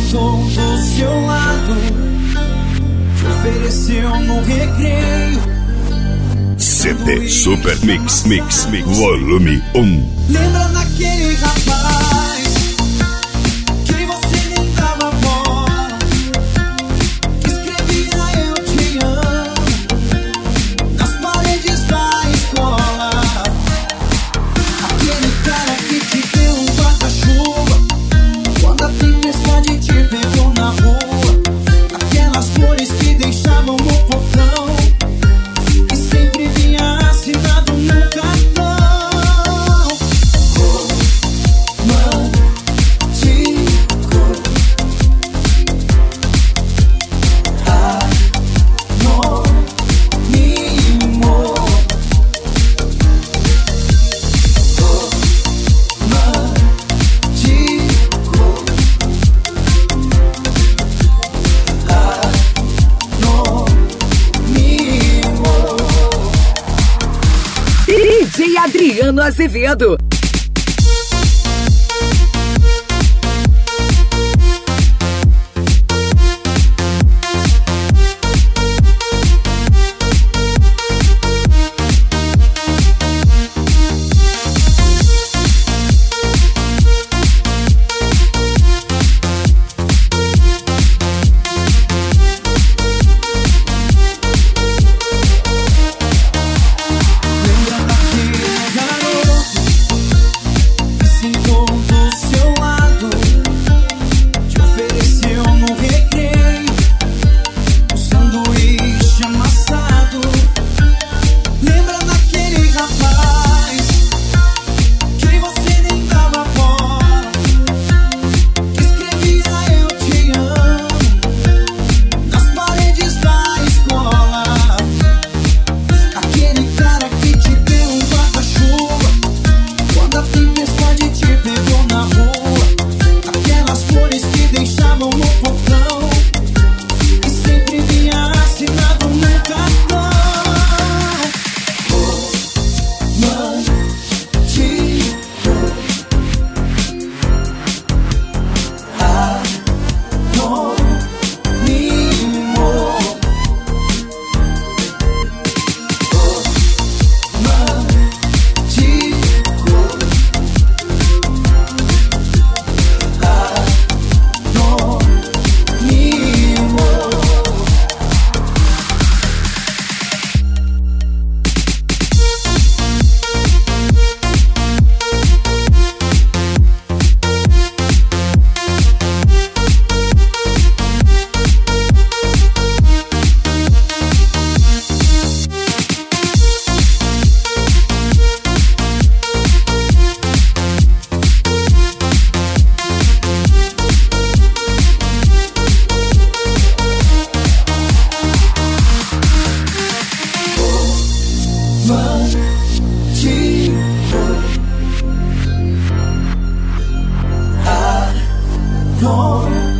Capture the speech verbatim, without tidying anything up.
sentou do seu lado, te ofereceu no recreio. C D Super Mix, Mix, Mix, volume um. Lembra daquele rapaz que você nem dava bola, que escrevia eu te amo nas paredes da escola? Aquele cara que te deu um guarda-chuva quando a tempestade te pegou na rua. Aquelas flores que deixavam no portão e sempre vinha assinado no cartão. D J Adriano Azevedo. Adoro